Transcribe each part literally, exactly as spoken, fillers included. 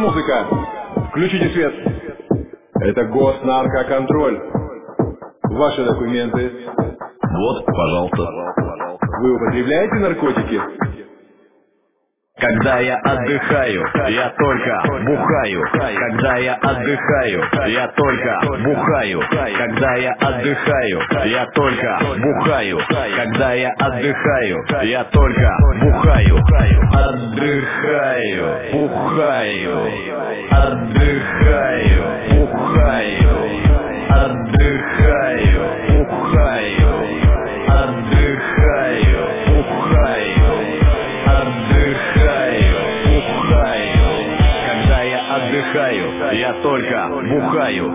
музыка! Включите свет! Это госнаркоконтроль. Ваши документы. Вот, пожалуйста. Вы употребляете наркотики? Когда я отдыхаю, я только бухаю. Когда я отдыхаю, я только бухаю. Когда я отдыхаю, я только бухаю. Когда я отдыхаю, я только бухаю. Отдыхаю, бухаю. Отдыхаю, бухаю. Отдыхаю, бухаю. Отдыхаю, бухаю. Отдыхаю, бухаю. Когда я отдыхаю, я только бухаю.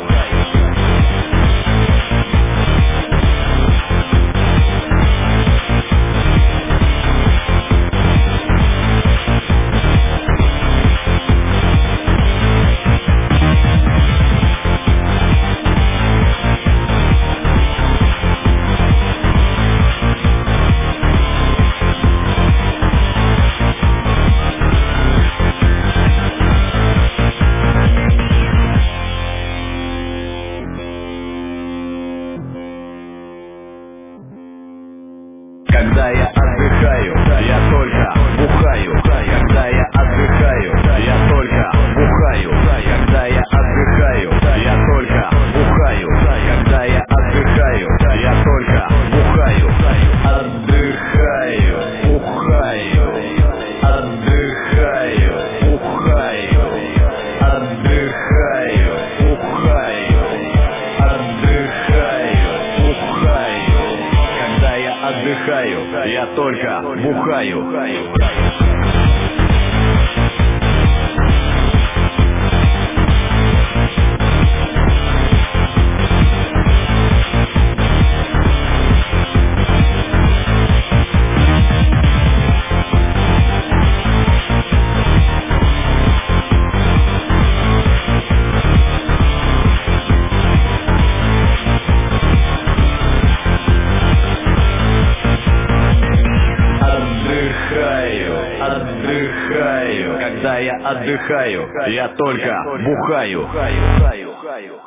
Когда я отдыхаю, я только бухаю. Когда я отдыхаю, я только бухаю. Когда я отдыхаю, я только бухаю. Когда я отдыхаю, я только бухаю. Отдыхаю, бухаю. Отдыхаю, бухаю. Отдыхаю, бухаю. Отдыхаю, бухаю. Когда я отдыхаю, я только бухаю. Отдыхаю. Когда я отдыхаю, я только бухаю.